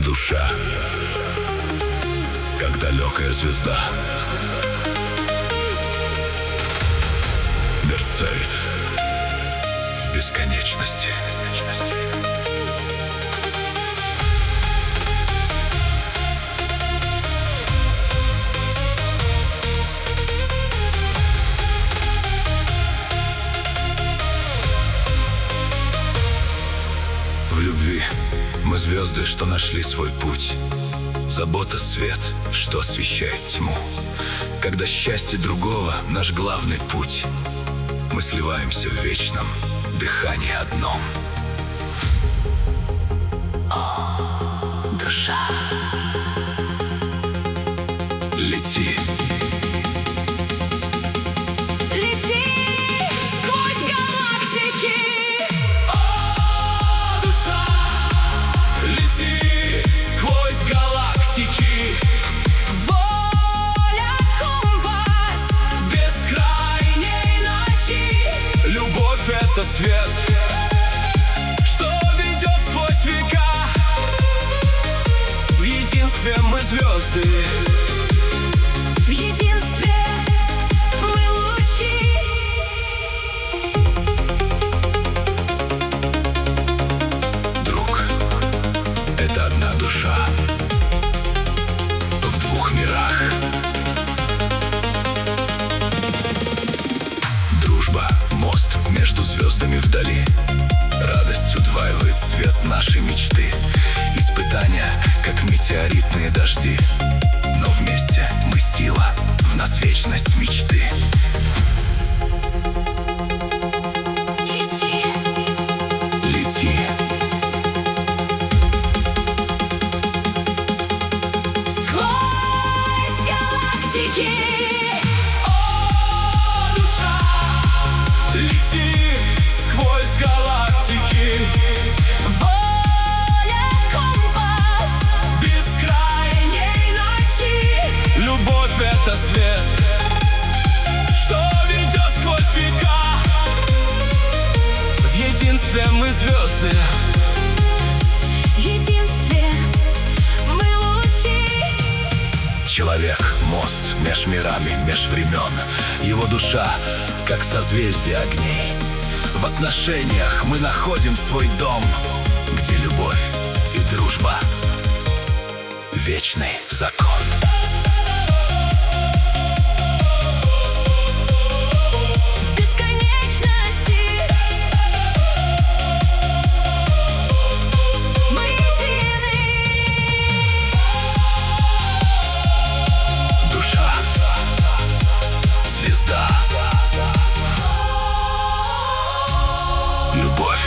Душа, как далекая звезда, мерцает в бесконечности. В любви мы звезды, что нашли свой путь. Забота — свет, что освещает тьму. Когда счастье другого — наш главный путь, мы сливаемся в вечном дыхании одном. О, душа, лети. лети сквозь галактики. О, душа, лети сквозь галактики. Воля — компас В бескрайней ночи любовь — это свет, что ведет сквозь века. В единстве мы звезды, в единстве мы лучи. друг — это одна душа в двух мирах. Дружба — мост между звездами вдали. Радость удваивает свет нашей мечты. Испытания, как метеоритные дожди, но вместе мы сила, в нас вечность мечты. Лети, Лети. сквозь галактики. О, душа, лети сквозь галактики. Воля — компас В бескрайней ночи любовь — это свет, что ведет сквозь века. В единстве мы звезды, в единстве мы лучи. человек — мост меж мирами, меж времен. Его душа, как созвездие огней. В отношениях мы находим свой дом, где любовь и дружба — вечный закон. В бесконечности мы едины. Душа, звезда, любовь.